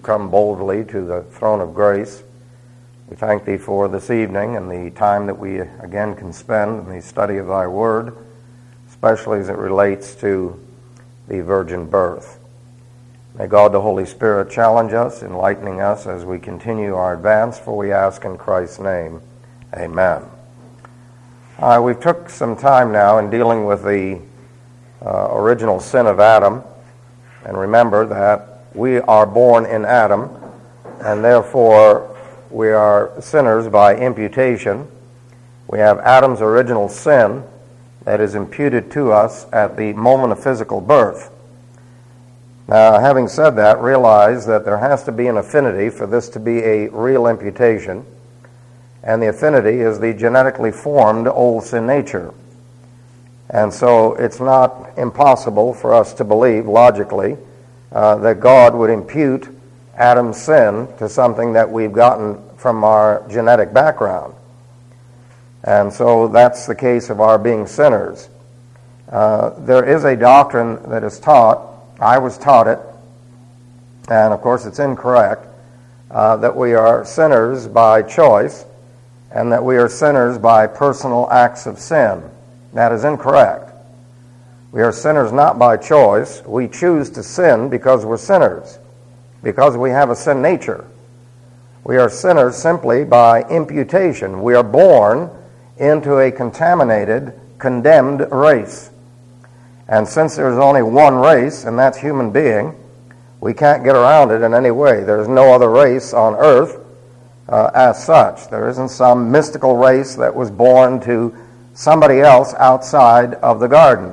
come boldly to the throne of grace. We thank Thee for this evening and the time that we again can spend in the study of Thy Word, especially as it relates to the virgin birth. May God the Holy Spirit challenge us, enlightening us as we continue our advance, for we ask in Christ's name. Amen. We've took some time now in dealing with the original sin of Adam, and remember that we are born in Adam, and therefore we are sinners by imputation. We have Adam's original sin that is imputed to us at the moment of physical birth. Now, having said that, realize that there has to be an affinity for this to be a real imputation, and the affinity is the genetically formed old sin nature. And so it's not impossible for us to believe logically that God would impute Adam's sin to something that we've gotten from our genetic background. And so that's the case of our being sinners. There is a doctrine that is taught, I was taught it, and of course it's incorrect, that we are sinners by choice and that we are sinners by personal acts of sin. That is incorrect. We are sinners not by choice. We choose to sin because we're sinners, because we have a sin nature. We are sinners simply by imputation. We are born into a contaminated, condemned race. And since there's only one race, and that's human being, we can't get around it in any way. There's no other race on earth as such. There isn't some mystical race that was born to somebody else outside of the garden.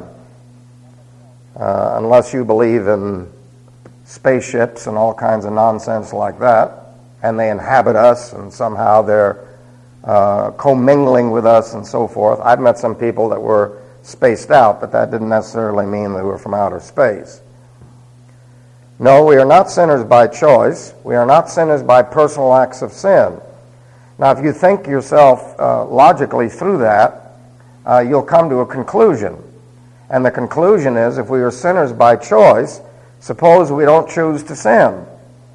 Unless you believe in spaceships and all kinds of nonsense like that, and they inhabit us, and somehow they're commingling with us and so forth. I've met some people that were spaced out, but that didn't necessarily mean they were from outer space. No, we are not sinners by choice. We are not sinners by personal acts of sin. Now, if you think yourself logically through that, you'll come to a conclusion. And the conclusion is, if we are sinners by choice, suppose we don't choose to sin.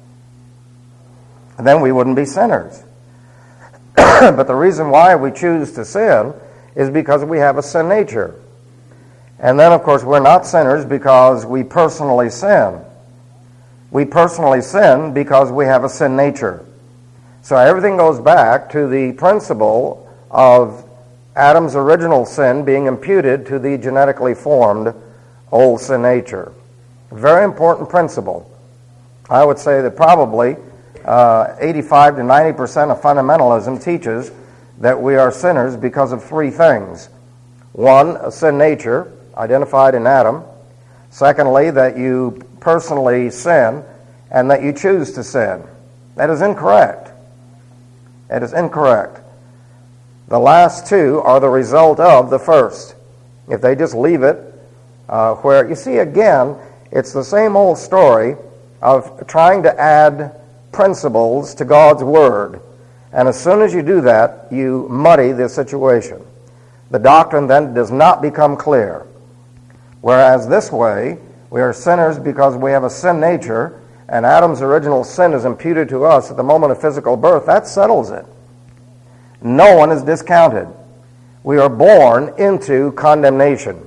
Then we wouldn't be sinners. But the reason why we choose to sin is because we have a sin nature. And then, of course, we're not sinners because we personally sin. We personally sin because we have a sin nature. So everything goes back to the principle of Adam's original sin being imputed to the genetically formed old sin nature. A very important principle. I would say that probably 85 to 90% of fundamentalism teaches that we are sinners because of three things. One, a sin nature identified in Adam. Secondly, that you personally sin and that you choose to sin. That is incorrect. That is incorrect. The last two are the result of the first. If they just leave it where, you see, again, it's the same old story of trying to add principles to God's Word. And as soon as you do that, you muddy the situation. The doctrine then does not become clear. Whereas this way, we are sinners because we have a sin nature, and Adam's original sin is imputed to us at the moment of physical birth. That settles it. No one is discounted. We are born into condemnation.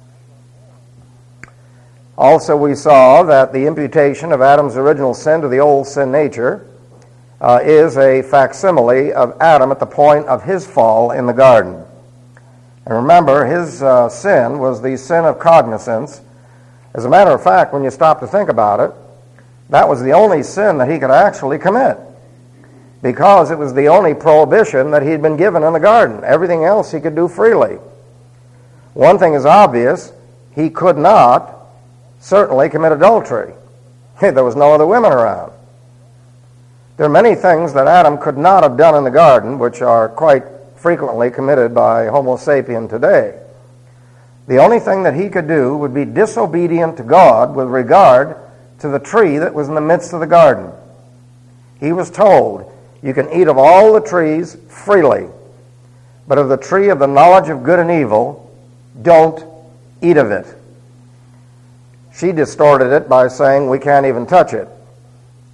Also, we saw that the imputation of Adam's original sin to the old sin nature is a facsimile of Adam at the point of his fall in the garden. And remember, his sin was the sin of cognizance. As a matter of fact, when you stop to think about it, that was the only sin that he could actually commit, because it was the only prohibition that he had been given in the garden. Everything else he could do freely. One thing is obvious: he could not certainly commit adultery. There was no other women around. There are many things that Adam could not have done in the garden, which are quite frequently committed by Homo sapien today. The only thing that he could do would be disobedient to God with regard to the tree that was in the midst of the garden. He was told, you can eat of all the trees freely, but of the tree of the knowledge of good and evil, don't eat of it. She distorted it by saying we can't even touch it.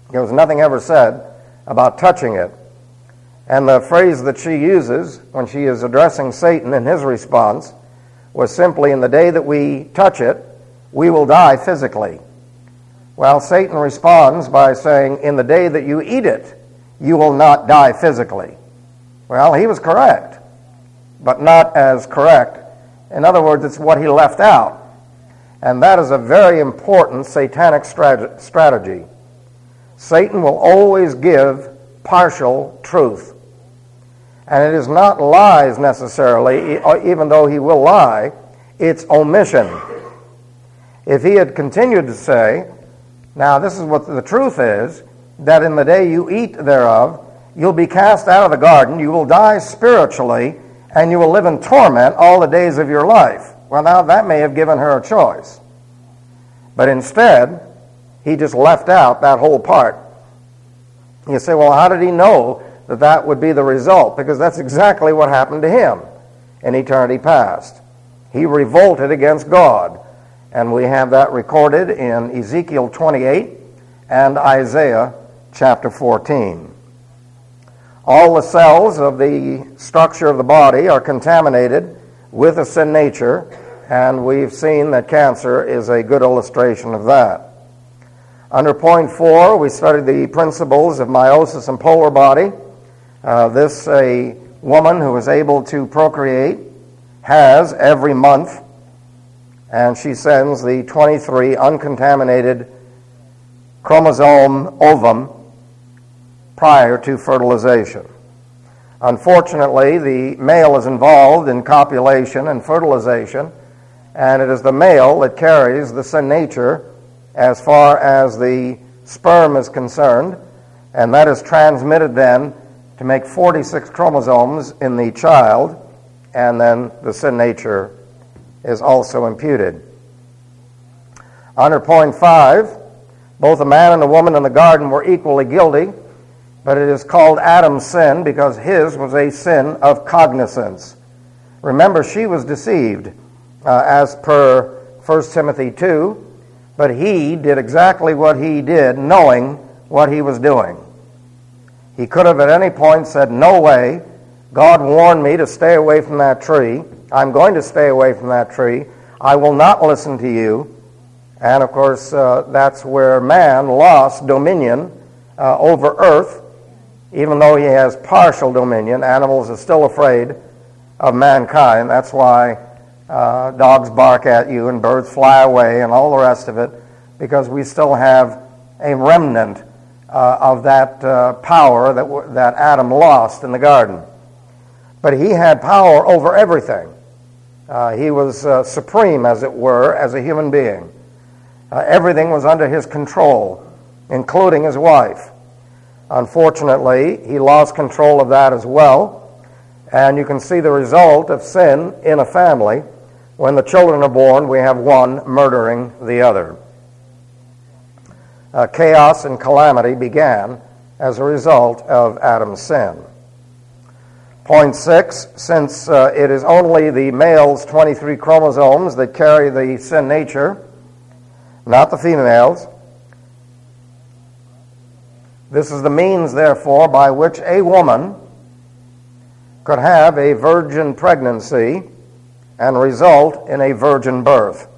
There was nothing ever said about touching it. And the phrase that she uses when she is addressing Satan in his response was simply, in the day that we touch it, we will die physically. Well, Satan responds by saying, in the day that you eat it, you will not die physically. Well, he was correct, but not as correct. In other words, it's what he left out. And that is a very important satanic strategy. Satan will always give partial truth. And it is not lies necessarily, even though he will lie, it's omission. If he had continued to say, now this is what the truth is, that in the day you eat thereof, you'll be cast out of the garden, you will die spiritually, and you will live in torment all the days of your life. Well, now that may have given her a choice. But instead, he just left out that whole part. You say, well, how did he know that that would be the result? Because that's exactly what happened to him in eternity past. He revolted against God. And we have that recorded in Ezekiel 28 and Isaiah chapter 14. All the cells of the structure of the body are contaminated with a sin nature, and we've seen that cancer is a good illustration of that. Under point 4, we studied the principles of meiosis and polar body. A woman who is able to procreate has every month, and she sends the 23 uncontaminated chromosome ovum prior to fertilization. Unfortunately, the male is involved in copulation and fertilization, and it is the male that carries the sin nature as far as the sperm is concerned, and that is transmitted then to make 46 chromosomes in the child, and then the sin nature is also imputed. Under point 5, both a man and a woman in the garden were equally guilty, but it is called Adam's sin because his was a sin of cognizance. Remember, she was deceived, as per 1 Timothy 2, but he did exactly what he did, knowing what he was doing. He could have at any point said, no way, God warned me to stay away from that tree. I'm going to stay away from that tree. I will not listen to you. And of course, that's where man lost dominion over earth. Even though he has partial dominion, animals are still afraid of mankind. That's why dogs bark at you and birds fly away and all the rest of it, because we still have a remnant of that power that Adam lost in the garden. But he had power over everything. He was supreme, as it were, as a human being. Everything was under his control, including his wife. Unfortunately, he lost control of that as well, and you can see the result of sin in a family. When the children are born, we have one murdering the other. Chaos and calamity began as a result of Adam's sin. Point 6, since it is only the male's 23 chromosomes that carry the sin nature, not the females, this is the means, therefore, by which a woman could have a virgin pregnancy and result in a virgin birth.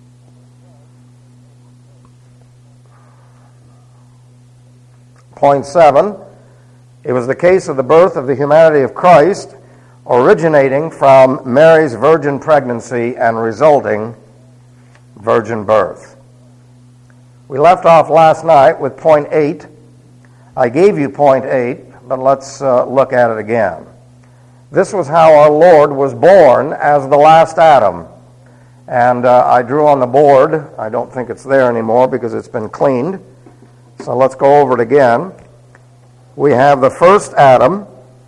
Point 7, it was the case of the birth of the humanity of Christ originating from Mary's virgin pregnancy and resulting virgin birth. We left off last night with point 8. I gave you point 8, but let's look at it again. This was how our Lord was born as the last Adam. And I drew on the board. I don't think it's there anymore because it's been cleaned. So let's go over it again. We have the first Adam,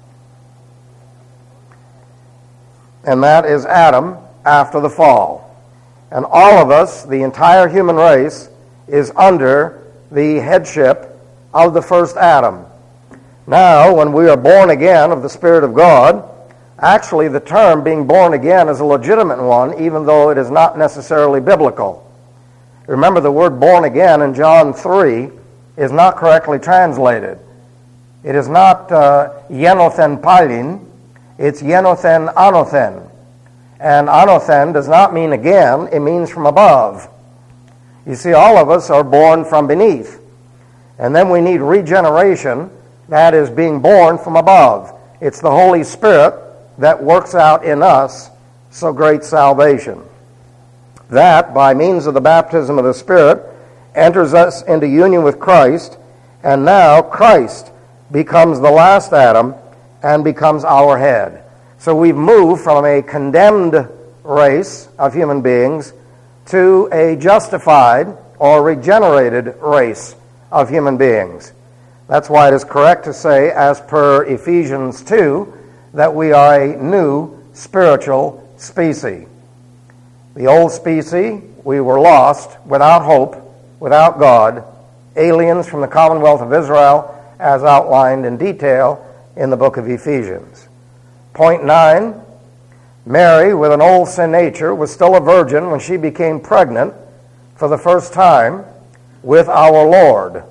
and that is Adam after the fall. And all of us, the entire human race, is under the headship of the first Adam. Now, when we are born again of the Spirit of God, actually the term being born again is a legitimate one, even though it is not necessarily biblical. Remember, the word born again in John 3 is not correctly translated. It is not yenothen palin, it's yenothen anothen. And anothen does not mean again, it means from above. You see, all of us are born from beneath. And then we need regeneration, that is being born from above. It's the Holy Spirit that works out in us so great salvation. That, by means of the baptism of the Spirit, enters us into union with Christ, and now Christ becomes the last Adam and becomes our head. So we've moved from a condemned race of human beings to a justified or regenerated race of human beings. That's why it is correct to say, as per Ephesians 2, that we are a new spiritual species. The old species, we were lost, without hope, without God, aliens from the Commonwealth of Israel, as outlined in detail in the book of Ephesians. Point 9, Mary, with an old sin nature, was still a virgin when she became pregnant for the first time with our Lord.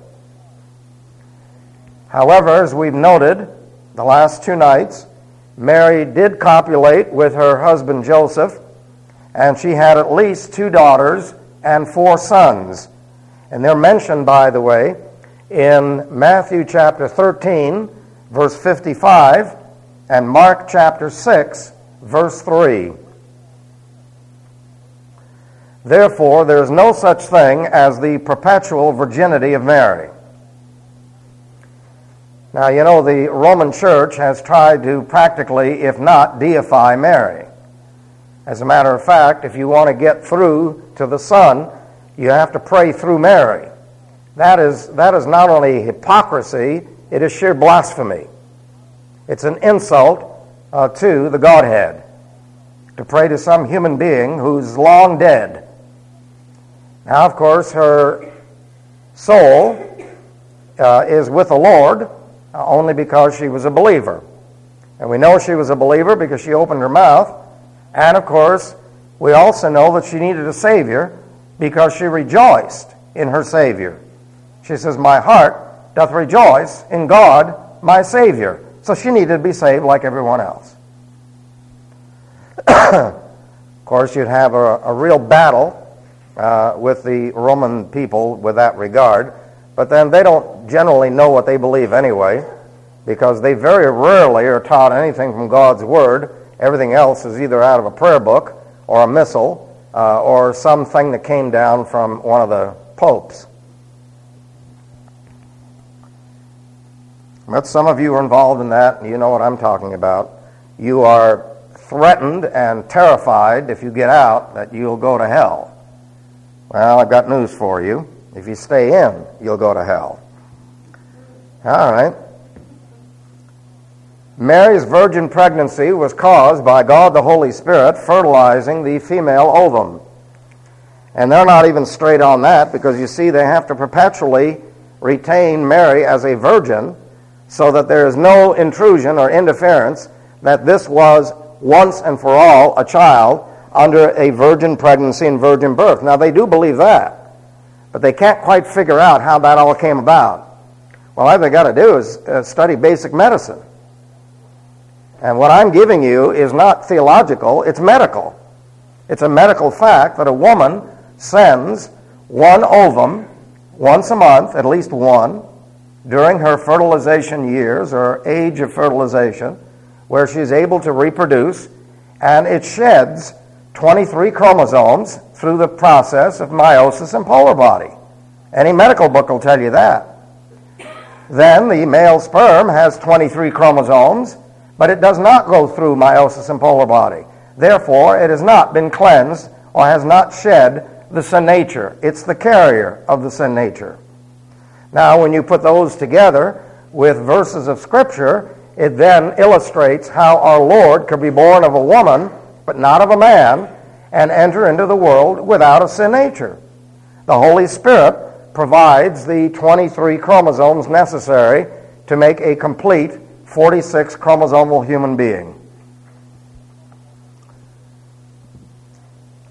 However, as we've noted the last 2 nights, Mary did copulate with her husband Joseph, and she had at least 2 daughters and 4 sons. And they're mentioned, by the way, in Matthew chapter 13, verse 55, and Mark chapter 6, verse 3. Therefore, there is no such thing as the perpetual virginity of Mary. Now, you know, the Roman Church has tried to practically, if not deify Mary. As a matter of fact, if you want to get through to the Son, you have to pray through Mary. That is not only hypocrisy, it is sheer blasphemy. It's an insult to the Godhead to pray to some human being who's long dead. Now, of course, her soul is with the Lord only because she was a believer. And we know she was a believer because she opened her mouth. And, of course, we also know that she needed a Savior because she rejoiced in her Savior. She says, "My heart doth rejoice in God, my Savior." So she needed to be saved like everyone else. Of course, you'd have a real battle with the Roman people with that regard. But then they don't generally know what they believe anyway, because they very rarely are taught anything from God's Word. Everything else is either out of a prayer book or a missal or something that came down from one of the popes. But some of you are involved in that, and you know what I'm talking about. You are threatened and terrified if you get out that you'll go to hell. Well, I've got news for you. If you stay in, you'll go to hell. All right. Mary's virgin pregnancy was caused by God the Holy Spirit fertilizing the female ovum. And they're not even straight on that, because you see they have to perpetually retain Mary as a virgin so that there is no intrusion or interference that this was once and for all a child under a virgin pregnancy and virgin birth. Now, they do believe that, but they can't quite figure out how that all came about. Well, all they've got to do is study basic medicine. And what I'm giving you is not theological, it's medical. It's a medical fact that a woman sends one ovum once a month, at least one, during her fertilization years or age of fertilization, where she's able to reproduce, and it sheds 23 chromosomes through the process of meiosis and polar body. Any medical book will tell you that. Then the male sperm has 23 chromosomes, but it does not go through meiosis and polar body. Therefore, it has not been cleansed or has not shed the sin nature. It's the carrier of the sin nature. Now, when you put those together with verses of Scripture, it then illustrates how our Lord could be born of a woman, but not of a man, and enter into the world without a sin nature. The Holy Spirit provides the 23 chromosomes necessary to make a complete 46 chromosomal human being.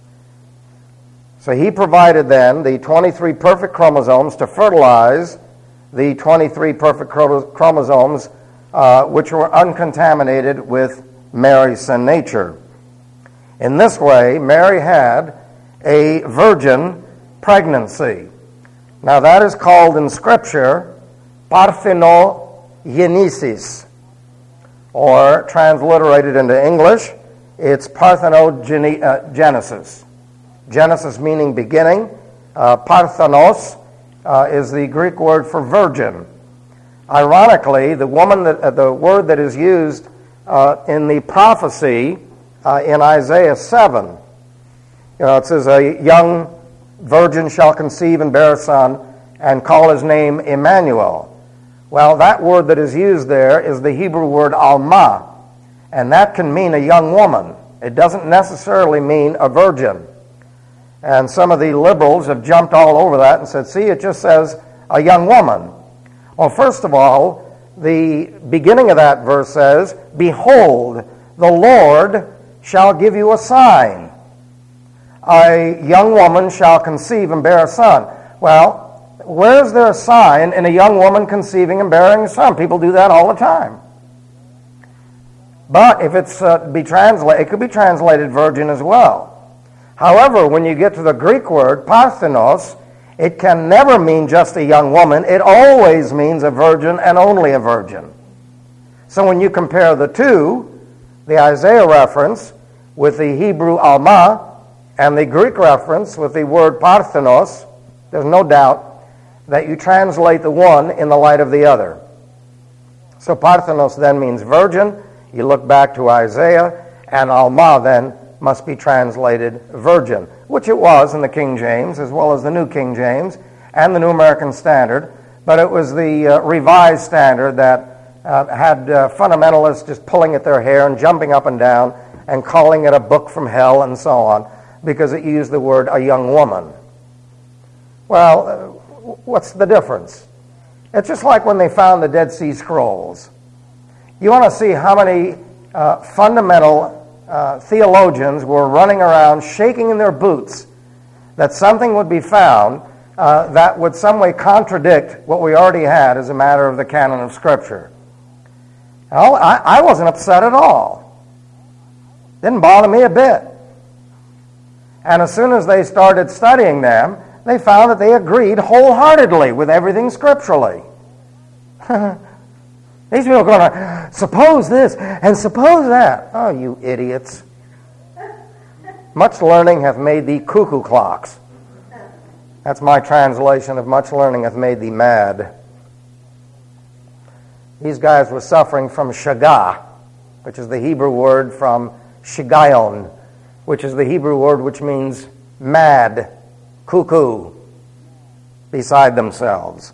So he provided then the 23 perfect chromosomes to fertilize the 23 perfect chromosomes which were uncontaminated with Mary's sin nature. In this way, Mary had a virgin pregnancy. Now that is called in Scripture parthenogenesis, or transliterated into English, it's parthenogenesis. Genesis meaning beginning. Parthenos is the Greek word for virgin. Ironically, the word that is used in the prophecy in Isaiah 7, it says, a young virgin shall conceive and bear a son and call his name Emmanuel. Well, that word that is used there is the Hebrew word alma, and that can mean a young woman. It doesn't necessarily mean a virgin. And some of the liberals have jumped all over that and said, see, it just says a young woman. Well, first of all, the beginning of that verse says, behold, the Lord shall give you a sign. A young woman shall conceive and bear a son. Well, where is there a sign in a young woman conceiving and bearing a son? People do that all the time. But if it's it could be translated virgin as well. However, when you get to the Greek word parthenos, it can never mean just a young woman. It always means a virgin and only a virgin. So when you compare the two, the Isaiah reference with the Hebrew alma and the Greek reference with the word parthenos, there's no doubt that you translate the one in the light of the other. So parthenos then means virgin. You look back to Isaiah, and alma then must be translated virgin, which it was in the King James, as well as the New King James and the New American Standard, but it was the Revised Standard that had fundamentalists just pulling at their hair and jumping up and down and calling it a book from hell and so on, because it used the word a young woman. Well, what's the difference? It's just like when they found the Dead Sea Scrolls. You want to see how many fundamental theologians were running around shaking in their boots that something would be found that would some way contradict what we already had as a matter of the canon of Scripture. Well, I wasn't upset at all. Didn't bother me a bit. And as soon as they started studying them, they found that they agreed wholeheartedly with everything scripturally. These people are going to suppose this and suppose that. Oh, you idiots. Much learning hath made thee cuckoo clocks. That's my translation of much learning hath made thee mad. These guys were suffering from shagah, which is the Hebrew word from shigayon, which is the Hebrew word which means mad, cuckoo, beside themselves.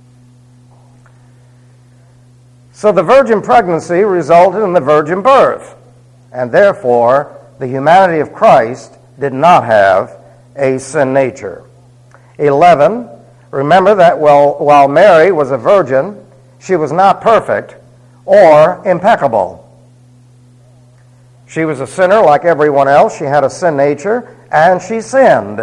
So the virgin pregnancy resulted in the virgin birth, and therefore the humanity of Christ did not have a sin nature. 11, remember that while Mary was a virgin, she was not perfect or impeccable. She was a sinner like everyone else. She had a sin nature, and she sinned.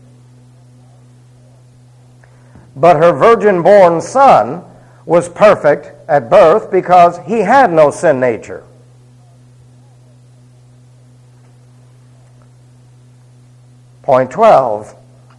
But her virgin-born son was perfect at birth because he had no sin nature. Point 12.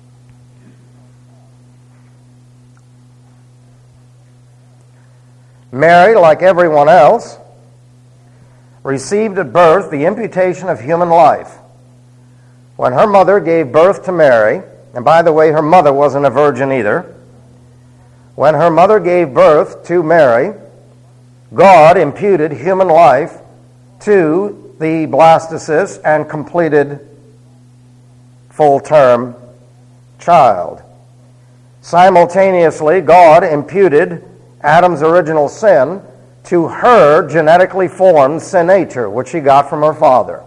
Mary, like everyone else, received at birth the imputation of human life. When her mother gave birth to Mary, and by the way, her mother wasn't a virgin either. When her mother gave birth to Mary, God imputed human life to the blastocyst and completed full-term child. Simultaneously, God imputed Adam's original sin to her genetically formed sin nature, which she got from her father.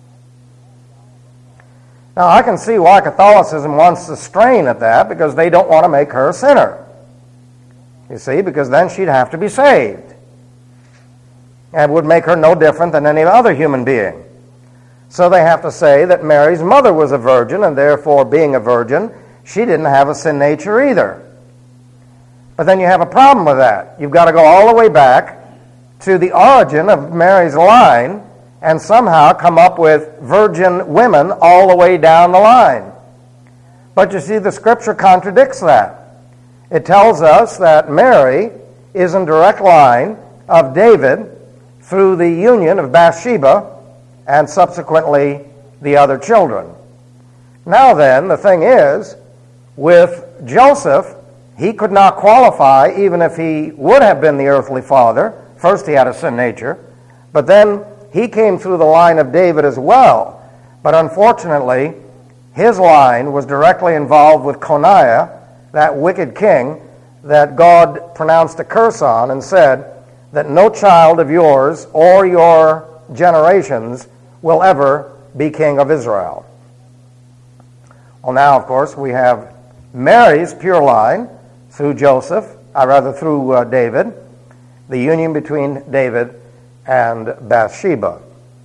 Now, I can see why Catholicism wants to strain at that, because they don't want to make her a sinner. You see, because then she'd have to be saved. And would make her no different than any other human being. So they have to say that Mary's mother was a virgin, and therefore, being a virgin, she didn't have a sin nature either. But then you have a problem with that. You've got to go all the way back to the origin of Mary's line and somehow come up with virgin women all the way down the line. But you see, the Scripture contradicts that. It tells us that Mary is in direct line of David through the union of Bathsheba and subsequently the other children. Now then, the thing is, with Joseph, he could not qualify even if he would have been the earthly father. First he had a sin nature, but then he came through the line of David as well. But unfortunately, his line was directly involved with Coniah, that wicked king that God pronounced a curse on and said that no child of yours or your generations will ever be king of Israel. Well, now, of course, we have Mary's pure line through through David, the union between David and Bathsheba.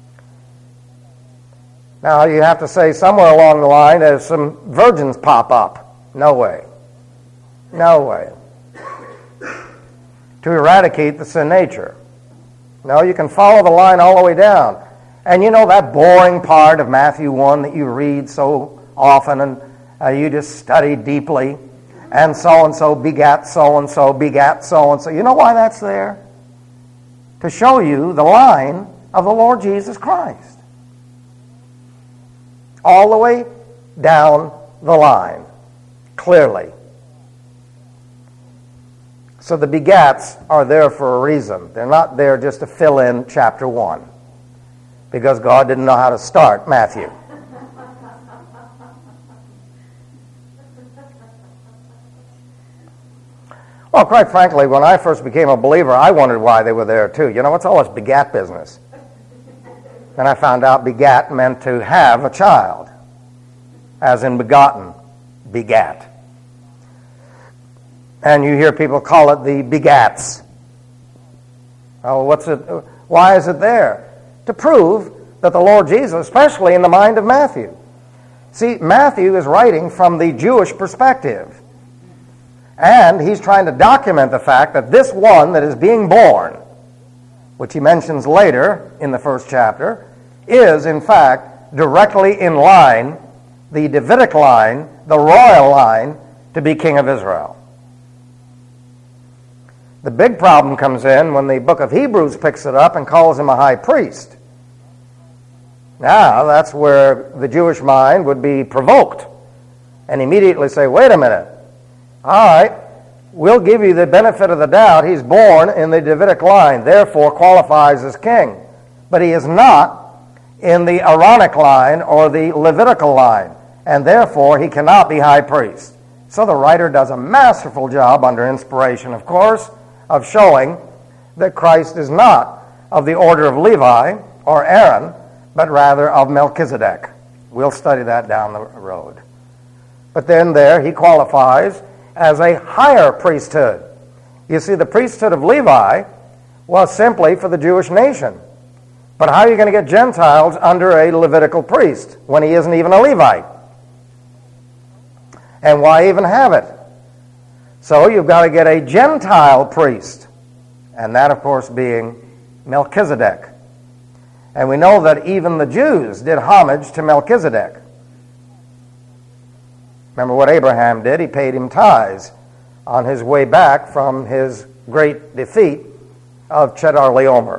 Now, you have to say somewhere along the line there's some virgins pop up. No way. No way. To eradicate the sin nature. No, you can follow the line all the way down. And you know that boring part of Matthew 1 that you read so often and you just study deeply, and so begat so-and-so, begat so-and-so. You know why that's there? To show you the line of the Lord Jesus Christ. All the way down the line, clearly. So the begats are there for a reason. They're not there just to fill in chapter 1, because God didn't know how to start Matthew. Well, quite frankly, when I first became a believer, I wondered why they were there too. You know, what's all this begat business? And I found out begat meant to have a child, as in begotten, begat. And you hear people call it the begats. Oh, why is it there? To prove that the Lord Jesus, especially in the mind of Matthew. See, Matthew is writing from the Jewish perspective. And he's trying to document the fact that this one that is being born, which he mentions later in the first chapter, is in fact directly in line, the Davidic line, the royal line, to be king of Israel. The big problem comes in when the book of Hebrews picks it up and calls him a high priest. Now, that's where the Jewish mind would be provoked and immediately say, wait a minute, all right, we'll give you the benefit of the doubt. He's born in the Davidic line, therefore qualifies as king. But he is not in the Aaronic line or the Levitical line, and therefore he cannot be high priest. So the writer does a masterful job, under inspiration, of course, of showing that Christ is not of the order of Levi or Aaron, but rather of Melchizedek. We'll study that down the road. But then there he qualifies as a higher priesthood. You see, the priesthood of Levi was simply for the Jewish nation. But how are you going to get Gentiles under a Levitical priest when he isn't even a Levite? And why even have it? So you've got to get a Gentile priest, and that, of course, being Melchizedek. And we know that even the Jews did homage to Melchizedek. Remember what Abraham did? He paid him tithes on his way back from his great defeat of Chedorlaomer.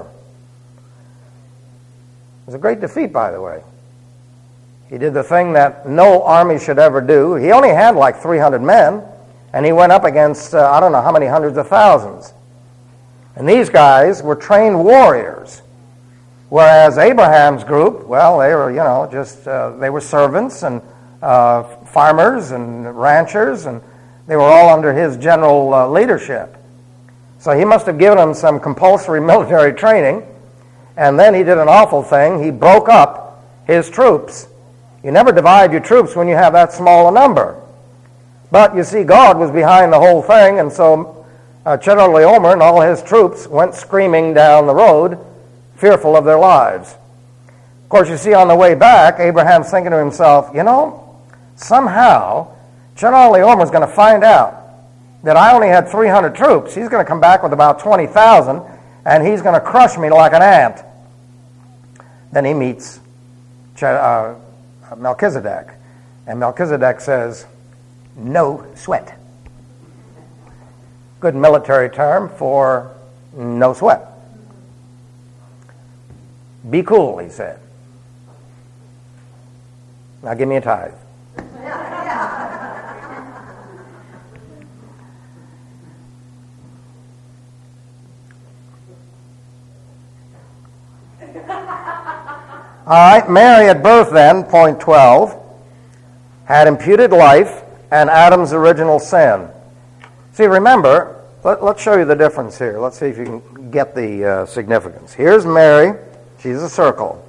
It was a great defeat, by the way. He did the thing that no army should ever do. He only had like 300 men, and he went up against, I don't know how many hundreds of thousands. And these guys were trained warriors. Whereas Abraham's group, well, they were, they were servants and farmers and ranchers, and they were all under his general leadership. So he must have given them some compulsory military training, and then he did an awful thing. He broke up his troops. You never divide your troops when you have that small a number. But you see, God was behind the whole thing, and so Chedorlaomer and all his troops went screaming down the road, fearful of their lives. Of course, you see, on the way back, Abraham's thinking to himself, somehow Chedorlaomer is going to find out that I only had 300 troops. He's going to come back with about 20,000, and he's going to crush me like an ant. Then he meets Melchizedek, and Melchizedek says, no sweat. Good military term for no sweat. Be cool, he said. Now give me a tithe. All right, Mary at birth then, point 12, had imputed life and Adam's original sin. See, remember, let's show you the difference here. Let's see if you can get the significance. Here's Mary. She's a circle.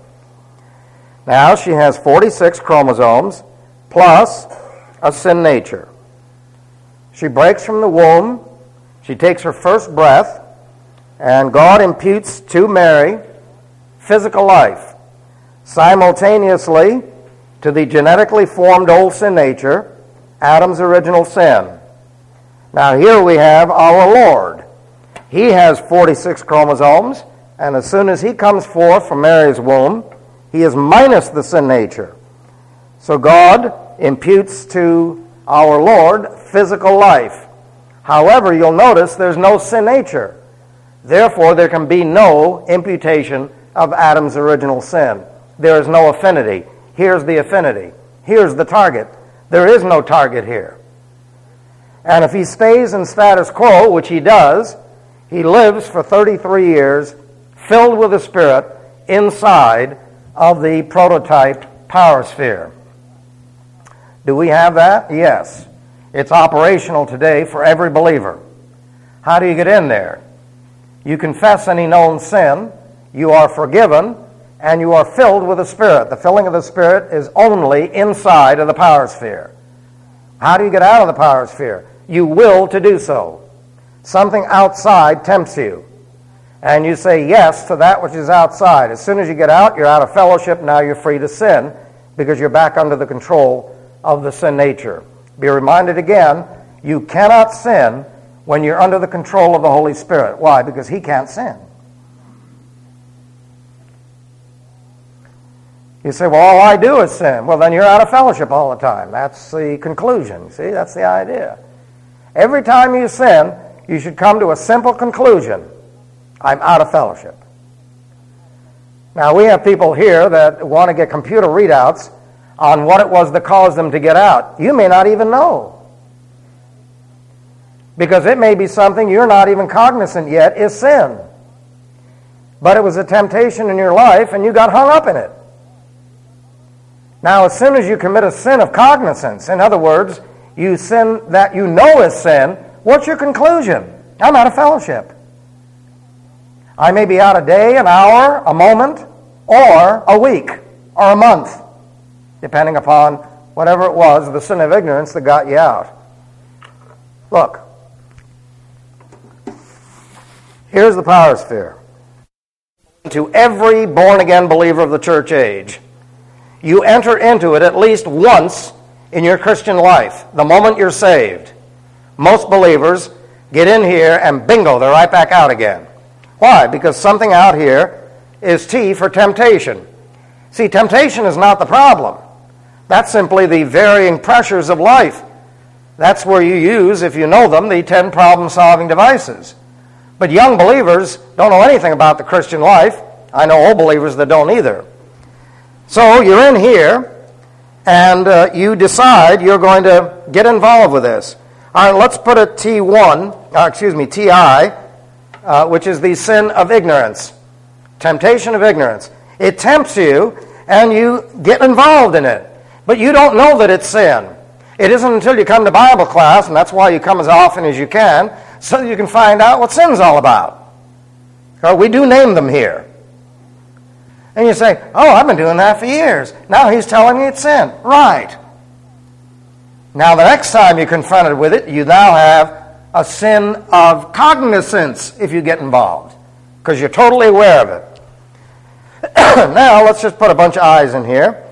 Now she has 46 chromosomes plus a sin nature. She breaks from the womb. She takes her first breath, and God imputes to Mary physical life simultaneously to the genetically formed old sin nature, Adam's original sin. Now here we have our Lord. He has 46 chromosomes, and as soon as he comes forth from Mary's womb, he is minus the sin nature. So God imputes to our Lord physical life. However, you'll notice there's no sin nature. Therefore, there can be no imputation of Adam's original sin. There is no affinity. Here's the affinity. Here's the target. There is no target here. And if he stays in status quo, which he does, he lives for 33 years filled with the Spirit inside of the prototype power sphere. Do we have that? Yes. It's operational today for every believer. How do you get in there? You confess any known sin, you are forgiven, and you are filled with the Spirit. The filling of the Spirit is only inside of the power sphere. How do you get out of the power sphere? You will to do so. Something outside tempts you, and you say yes to that which is outside. As soon as you get out, you're out of fellowship. Now you're free to sin because you're back under the control of the sin nature. Be reminded again, you cannot sin when you're under the control of the Holy Spirit. Why? Because he can't sin. You say, well, all I do is sin. Well, then you're out of fellowship all the time. That's the conclusion. See, that's the idea. Every time you sin, you should come to a simple conclusion. I'm out of fellowship. Now, we have people here that want to get computer readouts on what it was that caused them to get out. You may not even know. Because it may be something you're not even cognizant yet is sin. But it was a temptation in your life and you got hung up in it. Now, as soon as you commit a sin of cognizance, in other words, you sin that you know is sin, what's your conclusion? I'm out of fellowship. I may be out a day, an hour, a moment, or a week, or a month, depending upon whatever it was, the sin of ignorance that got you out. Look. Here's the power sphere. To every born-again believer of the church age, you enter into it at least once in your Christian life, the moment you're saved. Most believers get in here and bingo, they're right back out again. Why? Because something out here is T for temptation. See, temptation is not the problem. That's simply the varying pressures of life. That's where you use, if you know them, the 10 problem-solving devices. But young believers don't know anything about the Christian life. I know old believers that don't either. So you're in here, and you decide you're going to get involved with this. All right, let's put a TI, which is the sin of ignorance, temptation of ignorance. It tempts you, and you get involved in it. But you don't know that it's sin. It isn't until you come to Bible class, and that's why you come as often as you can, so that you can find out what sin's all about. We do name them here. And you say, oh, I've been doing that for years. Now he's telling me it's sin. Right. Now the next time you're confronted with it, you now have a sin of cognizance if you get involved, because you're totally aware of it. Now let's just put a bunch of I's in here.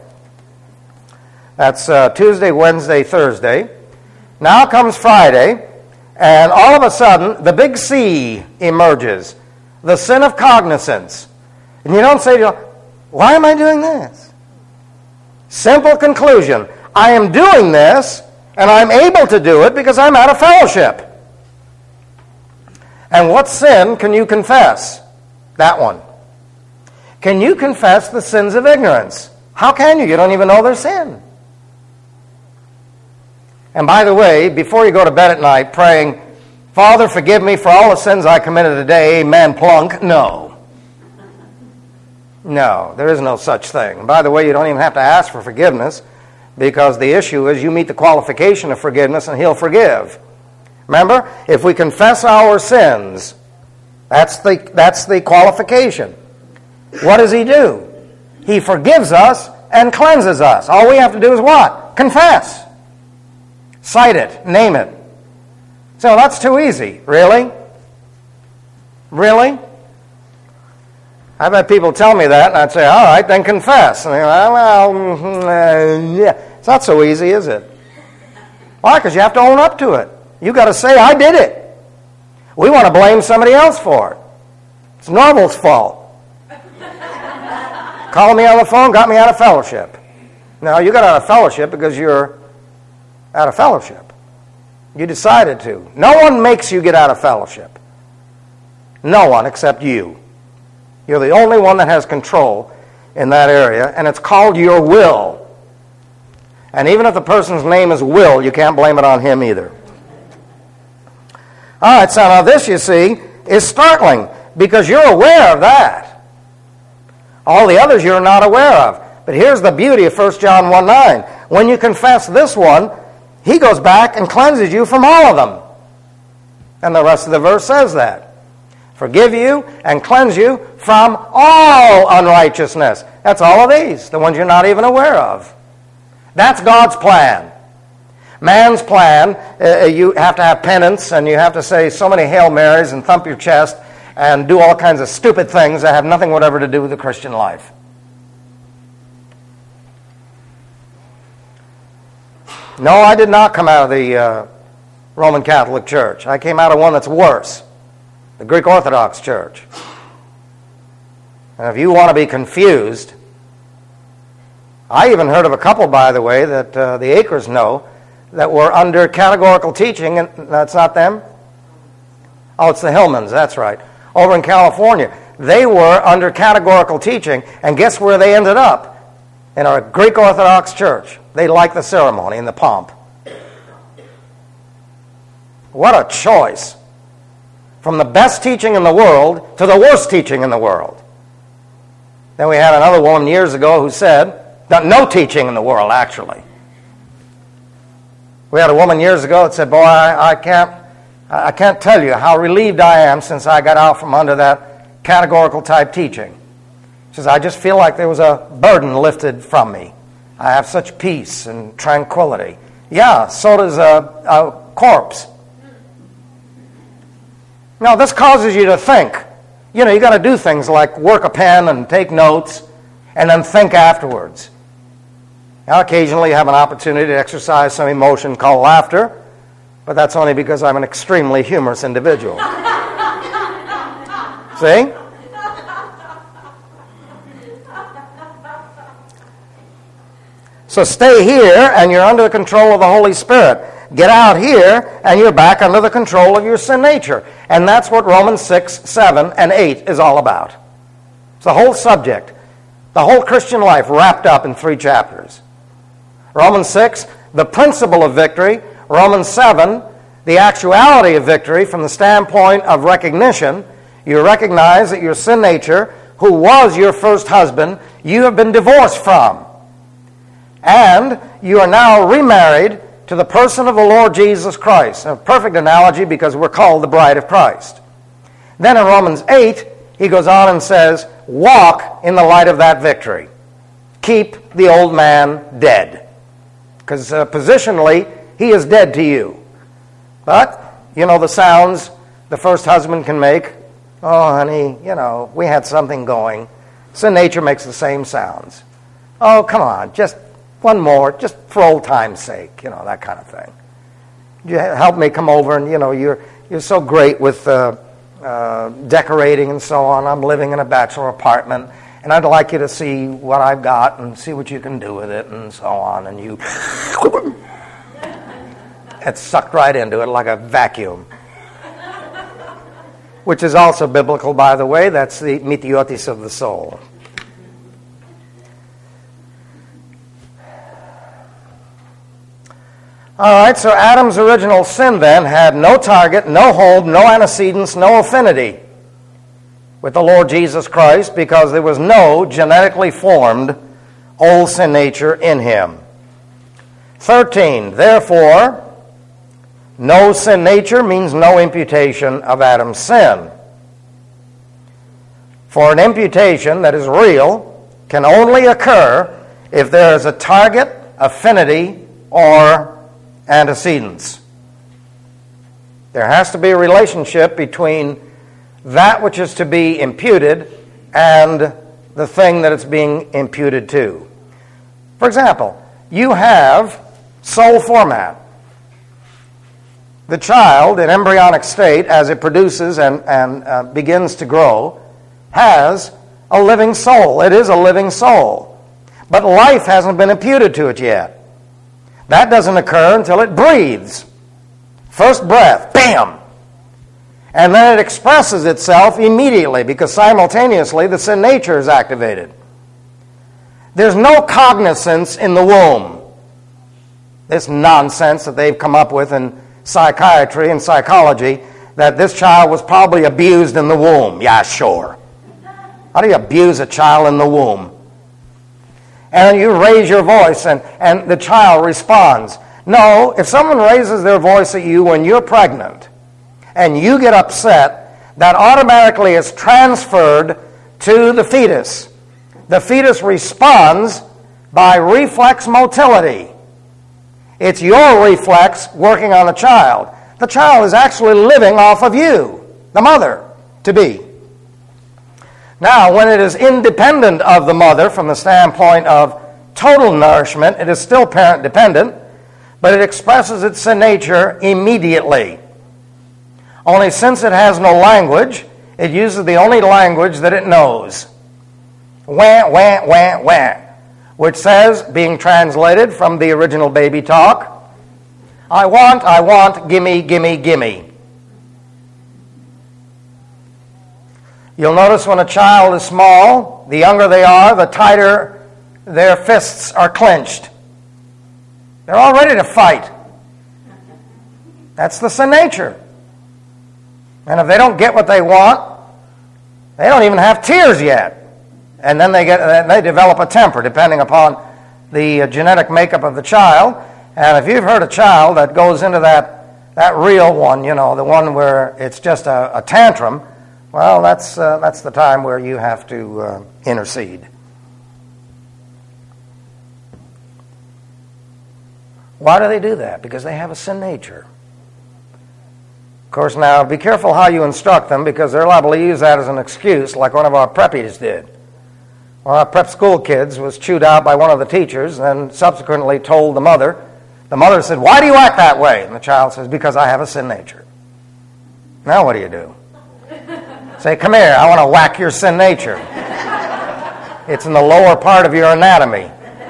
That's Tuesday, Wednesday, Thursday. Now comes Friday, And all of a sudden, the big C emerges, the sin of cognizance. And you don't say to yourself, why am I doing this? Simple conclusion. I am doing this, and I'm able to do it because I'm out of fellowship. And what sin can you confess? That one. Can you confess the sins of ignorance? How can you? You don't even know they're sin. And by the way, before you go to bed at night praying, Father, forgive me for all the sins I committed today, amen, plunk. No. No, there is no such thing. And by the way, you don't even have to ask for forgiveness because the issue is you meet the qualification of forgiveness and He'll forgive. Remember, if we confess our sins, that's the qualification. What does He do? He forgives us and cleanses us. All we have to do is what? Confess. Cite it. Name it. So that's too easy. Really? Really? I've had people tell me that, and I'd say, all right, then confess. And they go, yeah. It's not so easy, is it? Why? Because you have to own up to it. You've got to say, I did it. We want to blame somebody else for it. It's Norval's fault. Called me on the phone, got me out of fellowship. Now, you got out of fellowship because you're out of fellowship. You decided to. No one makes you get out of fellowship. No one except you. You're the only one that has control in that area, and it's called your will. And even if the person's name is Will, you can't blame it on him either. All right, so now this, you see, is startling because you're aware of that. All the others you're not aware of. But here's the beauty of 1 John 1:9. When you confess this one, He goes back and cleanses you from all of them. And the rest of the verse says that. Forgive you and cleanse you from all unrighteousness. That's all of these, the ones you're not even aware of. That's God's plan. Man's plan, you have to have penance and you have to say so many Hail Marys and thump your chest and do all kinds of stupid things that have nothing whatever to do with the Christian life. No, I did not come out of the Roman Catholic Church. I came out of one that's worse, the Greek Orthodox Church. And if you want to be confused, I even heard of a couple, by the way, that the Akers know, that were under categorical teaching, and that's not them? Oh, it's the Hillmans, that's right. Over in California, they were under categorical teaching, and guess where they ended up? In a Greek Orthodox church. They like the ceremony and the pomp. What a choice. From the best teaching in the world to the worst teaching in the world. Then we had another woman years ago who said, no teaching in the world, actually. We had a woman years ago that said, boy, I can't tell you how relieved I am since I got out from under that categorical type teaching. She says, I just feel like there was a burden lifted from me. I have such peace and tranquility. Yeah, so does a corpse. Now, this causes you to think. You know, you got to do things like work a pen and take notes and then think afterwards. Now, occasionally you have an opportunity to exercise some emotion called laughter, but that's only because I'm an extremely humorous individual. See? So stay here and you're under the control of the Holy Spirit. Get out here and you're back under the control of your sin nature. And that's what Romans 6, 7, and 8 is all about. It's the whole subject. The whole Christian life wrapped up in 3 chapters. Romans 6, the principle of victory. Romans 7, the actuality of victory from the standpoint of recognition. You recognize that your sin nature, who was your first husband, you have been divorced from. And you are now remarried to the person of the Lord Jesus Christ. A perfect analogy because we're called the bride of Christ. Then in Romans 8, he goes on and says, walk in the light of that victory. Keep the old man dead. Because positionally, he is dead to you. But, you know the sounds the first husband can make. Oh, honey, you know, we had something going. Sin nature makes the same sounds. Oh, come on, just one more, just for old time's sake, you know, that kind of thing. You help me come over, and you're so great with decorating and so on. I'm living in a bachelor apartment, and I'd like you to see what I've got and see what you can do with it and so on. And you it's sucked right into it like a vacuum. Which is also biblical, by the way. That's the mitiotis of the soul. All right, so Adam's original sin then had no target, no hold, no antecedents, no affinity with the Lord Jesus Christ because there was no genetically formed old sin nature in him. 13, therefore, no sin nature means no imputation of Adam's sin. For an imputation that is real can only occur if there is a target, affinity, or antecedents. There has to be a relationship between that which is to be imputed and the thing that it's being imputed to. For example, you have soul format. The child in embryonic state, as it produces and begins to grow, has a living soul. It is a living soul. But life hasn't been imputed to it yet. That doesn't occur until it breathes. First breath, bam! And then it expresses itself immediately because simultaneously the sin nature is activated. There's no cognizance in the womb. This nonsense that they've come up with in psychiatry and psychology that this child was probably abused in the womb. Yeah, sure. How do you abuse a child in the womb? And you raise your voice and the child responds. No, if someone raises their voice at you when you're pregnant and you get upset, that automatically is transferred to the fetus. The fetus responds by reflex motility. It's your reflex working on the child. The child is actually living off of you, the mother-to-be. Now, when it is independent of the mother from the standpoint of total nourishment, it is still parent-dependent, but it expresses its sin nature immediately. Only since it has no language, it uses the only language that it knows. Wah, wah, wah, wah. Which says, being translated from the original baby talk, I want, gimme, gimme, gimme. You'll notice when a child is small, the younger they are, the tighter their fists are clenched. They're all ready to fight. That's the sin nature. And if they don't get what they want, they don't even have tears yet. And then they develop a temper, depending upon the genetic makeup of the child. And if you've heard a child that goes into that real one, the one where it's just a tantrum, well, that's the time where you have to intercede. Why do they do that? Because they have a sin nature. Of course, now, be careful how you instruct them, because they're liable to use that as an excuse, like one of our preppies did. One of our prep school kids was chewed out by one of the teachers and subsequently told the mother. The mother said, "Why do you act that way?" And the child says, "Because I have a sin nature." Now what do? Say, "Come here, I want to whack your sin nature." It's in the lower part of your anatomy.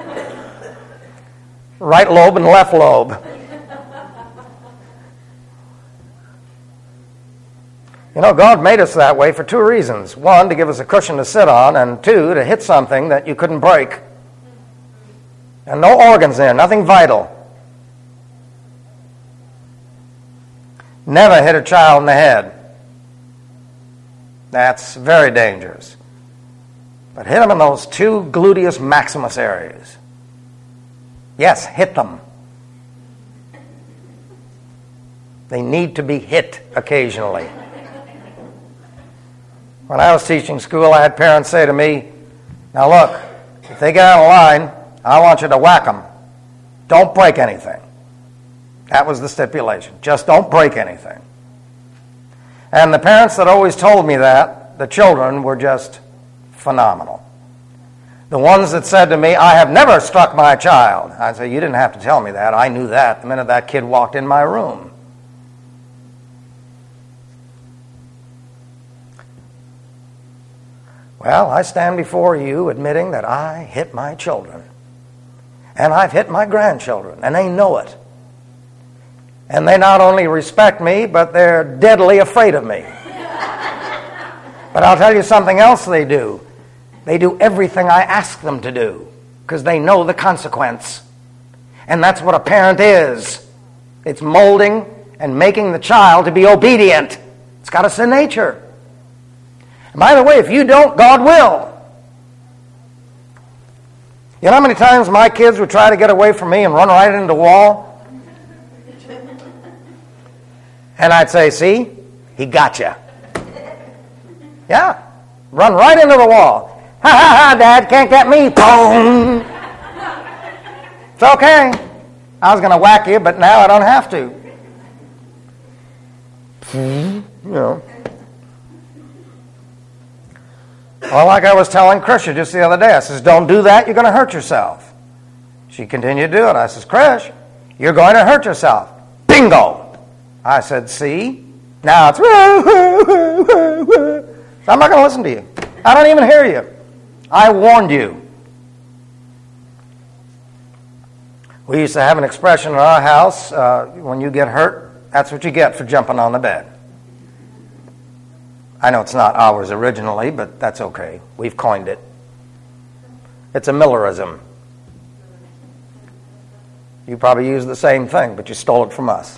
Right lobe and left lobe. God made us that way for two reasons. One, to give us a cushion to sit on, and two, to hit something that you couldn't break. And no organs there, nothing vital. Never hit a child in the head. That's very dangerous. But hit them in those two gluteus maximus areas. Yes, hit them. They need to be hit occasionally. When I was teaching school, I had parents say to me, "Now look, if they get out of line, I want you to whack them. Don't break anything." That was the stipulation. Just don't break anything. And the parents that always told me that, the children were just phenomenal. The ones that said to me, I have never struck my child. I said, you didn't have to tell me that. I knew that the minute that kid walked in my room. Well, I stand before you admitting that I hit my children. And I've hit my grandchildren, and they know it. And they not only respect me, but they're deadly afraid of me. But I'll tell you something else they do. They do everything I ask them to do because they know the consequence. And that's what a parent is. It's molding and making the child to be obedient. It's got a sin nature. And by the way, if you don't, God will. You know how many times my kids would try to get away from me and run right into the wall? And I'd say, see, he got you. Yeah, run right into the wall. Ha ha ha, Dad, can't get me. Boom. It's okay. I was going to whack you, but now I don't have to. You know. Well, like I was telling Krisha just the other day, I says, don't do that, you're going to hurt yourself. She continued to do it. I says, Krish, you're going to hurt yourself. Bingo. I said, see? Now it's... I'm not going to listen to you. I don't even hear you. I warned you. We used to have an expression in our house, when you get hurt, that's what you get for jumping on the bed. I know it's not ours originally, but that's okay. We've coined it. It's a Millerism. You probably use the same thing, but you stole it from us.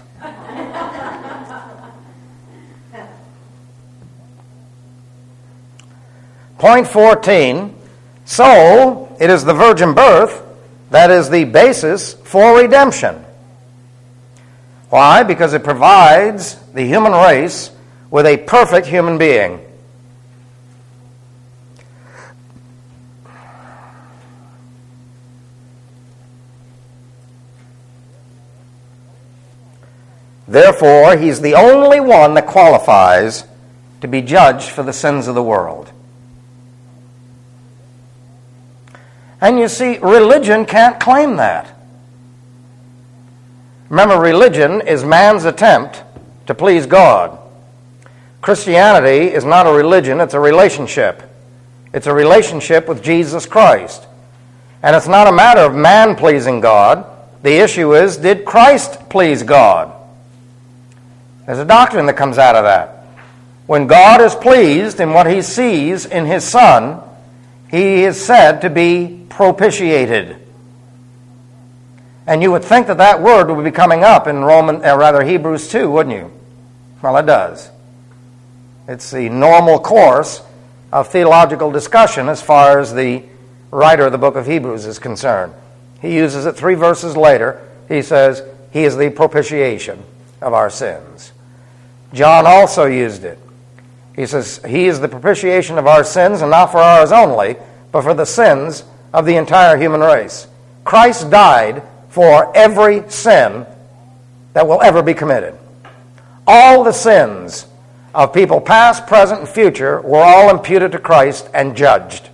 Point 14, so it is the virgin birth that is the basis for redemption. Why? Because it provides the human race with a perfect human being. Therefore, he's the only one that qualifies to be judged for the sins of the world. And you see, religion can't claim that. Remember, religion is man's attempt to please God. Christianity is not a religion, it's a relationship. It's a relationship with Jesus Christ. And it's not a matter of man pleasing God. The issue is, did Christ please God? There's a doctrine that comes out of that. When God is pleased in what he sees in his Son, he is said to be propitiated. And you would think that that word would be coming up in Hebrews 2, wouldn't you? Well, it does. It's the normal course of theological discussion as far as the writer of the book of Hebrews is concerned. He uses it 3 verses later. He says, he is the propitiation of our sins. John also used it. He says, he is the propitiation of our sins, and not for ours only, but for the sins of the entire human race. Christ died for every sin that will ever be committed. All the sins of people past, present, and future were all imputed to Christ and judged.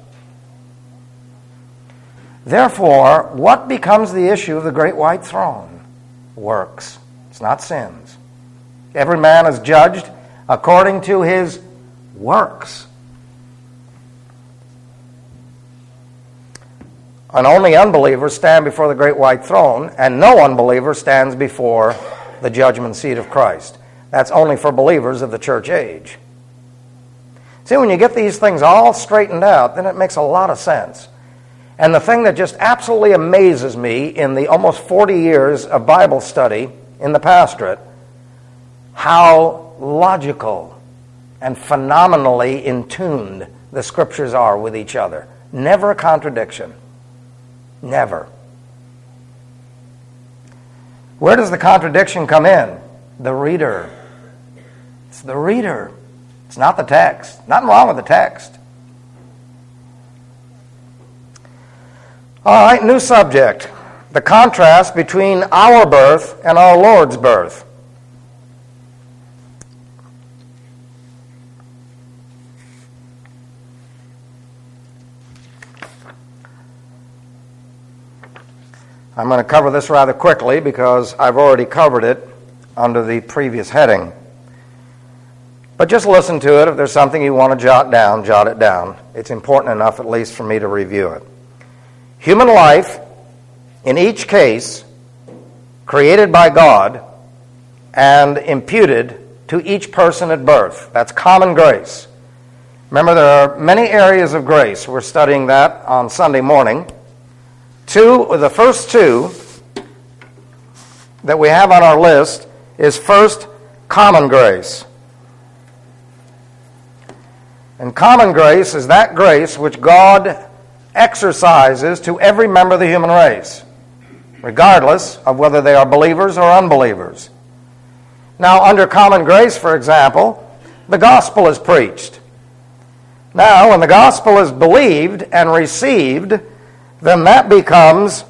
Therefore, what becomes the issue of the great white throne? Works. It's not sins. Every man is judged according to his works. And only unbelievers stand before the great white throne, and no unbeliever stands before the judgment seat of Christ. That's only for believers of the church age. See, when you get these things all straightened out, then it makes a lot of sense. And the thing that just absolutely amazes me in the almost 40 years of Bible study in the pastorate, how logical and phenomenally in tune the Scriptures are with each other. Never a contradiction. Never. Where does the contradiction come in? The reader. It's the reader. It's not the text. Nothing wrong with the text. All right, new subject. The contrast between our birth and our Lord's birth. I'm going to cover this rather quickly because I've already covered it under the previous heading. But just listen to it. If there's something you want to jot down, jot it down. It's important enough, at least, for me to review it. Human life, in each case, created by God and imputed to each person at birth. That's common grace. Remember, there are many areas of grace. We're studying that on Sunday morning. The first two that we have on our list is first, common grace. And common grace is that grace which God exercises to every member of the human race, regardless of whether they are believers or unbelievers. Now, under common grace, for example, the gospel is preached. Now, when the gospel is believed and received, then that becomes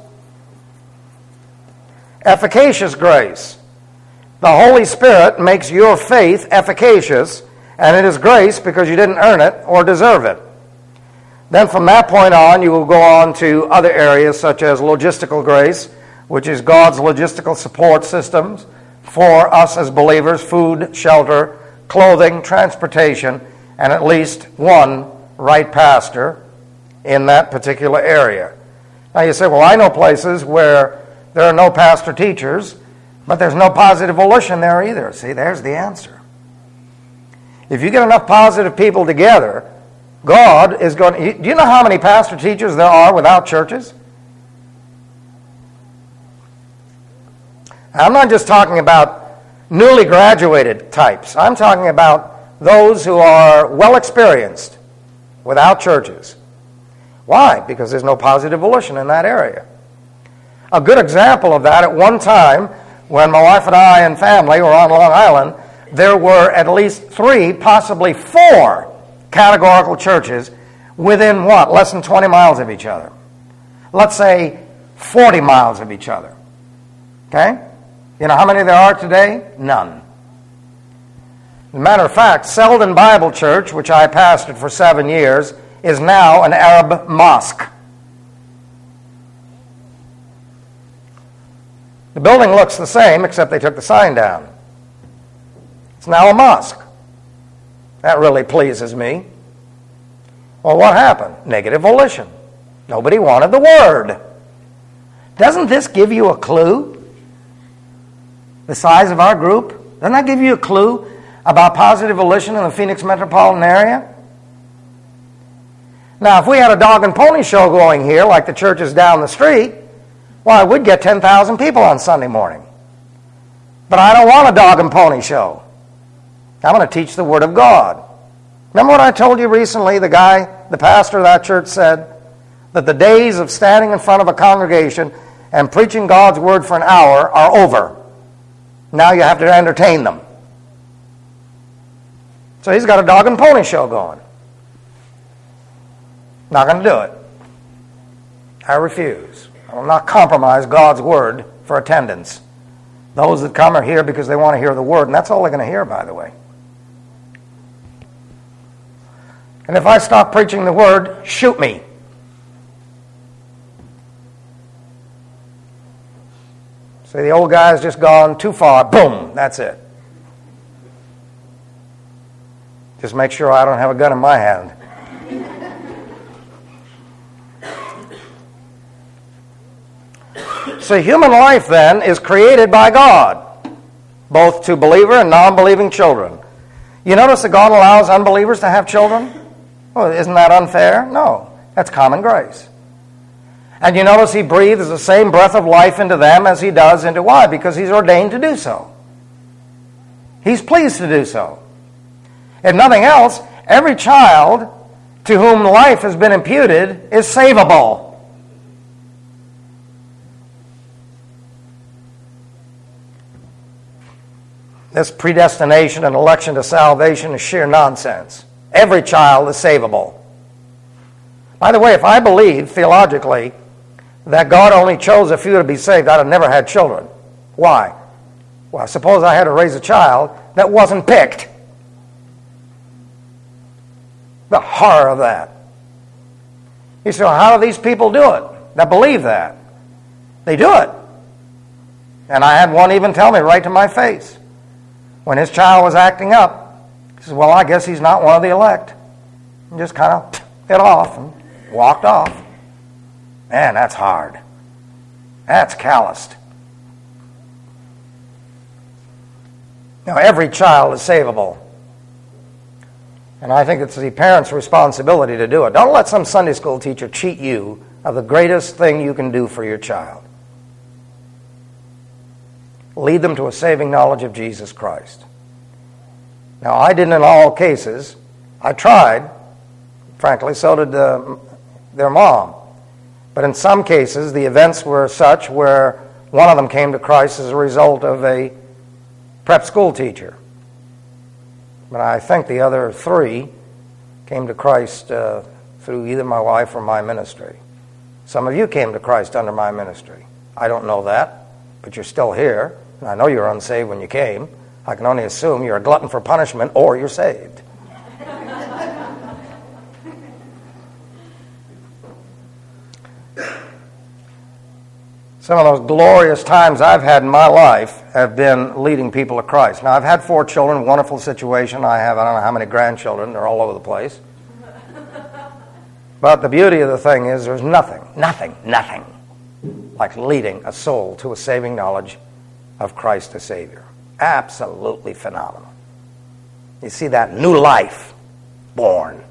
efficacious grace. The Holy Spirit makes your faith efficacious, and it is grace because you didn't earn it or deserve it. Then from that point on, you will go on to other areas such as logistical grace, which is God's logistical support systems for us as believers: food, shelter, clothing, transportation, and at least one right pastor in that particular area. Now you say, well, I know places where there are no pastor-teachers, but there's no positive volition there either. See, there's the answer. If you get enough positive people together, God is going to... Do you know how many pastor-teachers there are without churches? I'm not just talking about newly graduated types. I'm talking about those who are well experienced without churches. Why? Because there's no positive volition in that area. A good example of that, at one time, when my wife and I and family were on Long Island, there were at least 3, possibly 4 categorical churches within what? Less than 20 miles of each other. Let's say 40 miles of each other. Okay? You know how many there are today? None. As a matter of fact, Selden Bible Church, which I pastored for 7 years, is now an Arab mosque. The building looks the same, except they took the sign down. It's now a mosque. That really pleases me. Well, what happened? Negative volition. Nobody wanted the word. Doesn't this give you a clue? The size of our group? Doesn't that give you a clue about positive volition in the Phoenix metropolitan area? Now, if we had a dog and pony show going here, like the churches down the street, why, we'd get 10,000 people on Sunday morning. But I don't want a dog and pony show. I'm going to teach the Word of God. Remember what I told you recently? The pastor of that church said that the days of standing in front of a congregation and preaching God's Word for an hour are over. Now you have to entertain them. So he's got a dog and pony show going. Not going to do it. I refuse. I will not compromise God's Word for attendance. Those that come are here because they want to hear the Word, and that's all they're going to hear, by the way. And if I stop preaching the Word, shoot me. Say the old guy's just gone too far, boom, that's it. Just make sure I don't have a gun in my hand. So human life, then, is created by God, both to believer and non-believing children. You notice that God allows unbelievers to have children? Well, isn't that unfair? No, that's common grace. And you notice He breathes the same breath of life into them as He does into why? Because He's ordained to do so. He's pleased to do so. If nothing else, every child to whom life has been imputed is savable. This predestination and election to salvation is sheer nonsense. Every child is savable. By the way, if I believed theologically that God only chose a few to be saved, I'd have never had children. Why? Well, suppose I had to raise a child that wasn't picked. The horror of that. You say, well, how do these people do it that believe that? They do it. And I had one even tell me right to my face, when his child was acting up, he says, well, I guess he's not one of the elect. And just kind of hit off and walked off. Man, that's hard. That's calloused. Now, every child is savable. And I think it's the parent's responsibility to do it. Don't let some Sunday school teacher cheat you of the greatest thing you can do for your child. Lead them to a saving knowledge of Jesus Christ. Now, I didn't in all cases. I tried. Frankly, so did their mom. But in some cases, the events were such where one of them came to Christ as a result of a prep school teacher. But I think the other three came to Christ through either my wife or my ministry. Some of you came to Christ under my ministry. I don't know that, but you're still here. And I know you were unsaved when you came. I can only assume you're a glutton for punishment or you're saved. Some of those glorious times I've had in my life have been leading people to Christ. Now, I've had 4 children, wonderful situation. I don't know how many grandchildren. They're all over the place. But the beauty of the thing is there's nothing like leading a soul to a saving knowledge of Christ the Savior. Absolutely phenomenal. You see that new life born.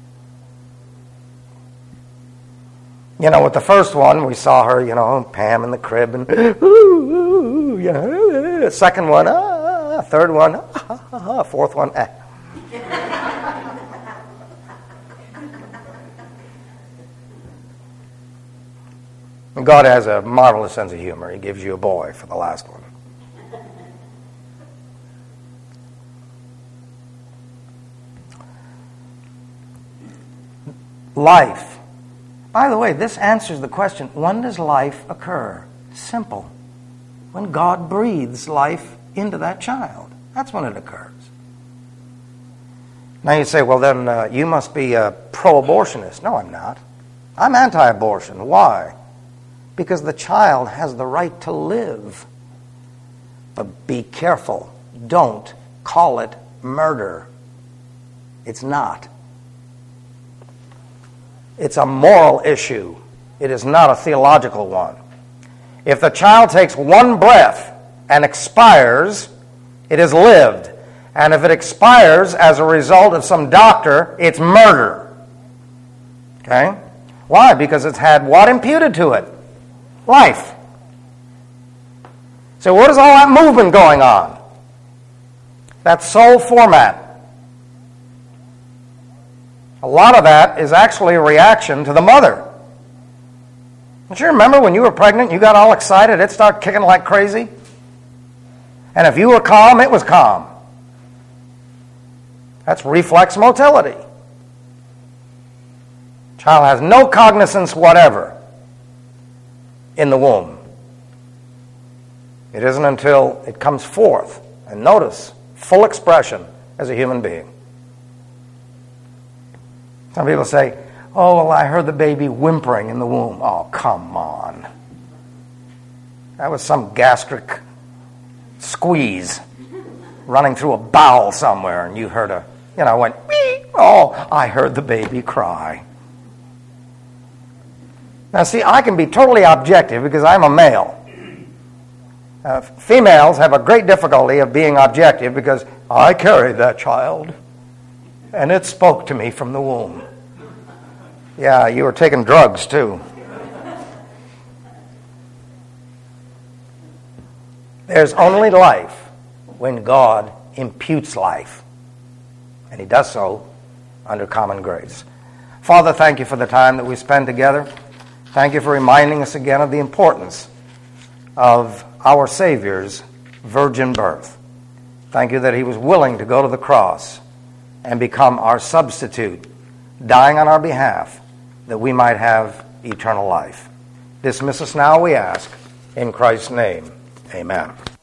You know, with the first one, we saw her, Pam in the crib, and ooh, yeah. Second one, third one, fourth one, And God has a marvelous sense of humor. He gives you a boy for the last one. Life. By the way, this answers the question, when does life occur? Simple. When God breathes life into that child. That's when it occurs. Now you say, well then you must be a pro-abortionist. No, I'm not. I'm anti-abortion. Why? Because the child has the right to live. But be careful. Don't call it murder. It's not. It's a moral issue. It is not a theological one. If the child takes one breath and expires, it is lived. And if it expires as a result of some doctor, it's murder. Okay? Why? Because it's had what imputed to it? Life. So what is all that movement going on? That soul format. A lot of that is actually a reaction to the mother. Don't you remember when you were pregnant, you got all excited, it started kicking like crazy? And if you were calm, it was calm. That's reflex motility. Child has no cognizance whatever in the womb. It isn't until it comes forth, and notice, full expression as a human being. Some people say, oh, well, I heard the baby whimpering in the womb. Oh, come on. That was some gastric squeeze running through a bowel somewhere, and you heard went, wee. Oh, I heard the baby cry. Now, see, I can be totally objective because I'm a male. Females have a great difficulty of being objective because I carried that child, and it spoke to me from the womb. Yeah, you were taking drugs, too. There's only life when God imputes life. And He does so under common grace. Father, thank You for the time that we spend together. Thank You for reminding us again of the importance of our Savior's virgin birth. Thank You that He was willing to go to the cross and become our substitute, dying on our behalf, that we might have eternal life. Dismiss us now, we ask, in Christ's name. Amen.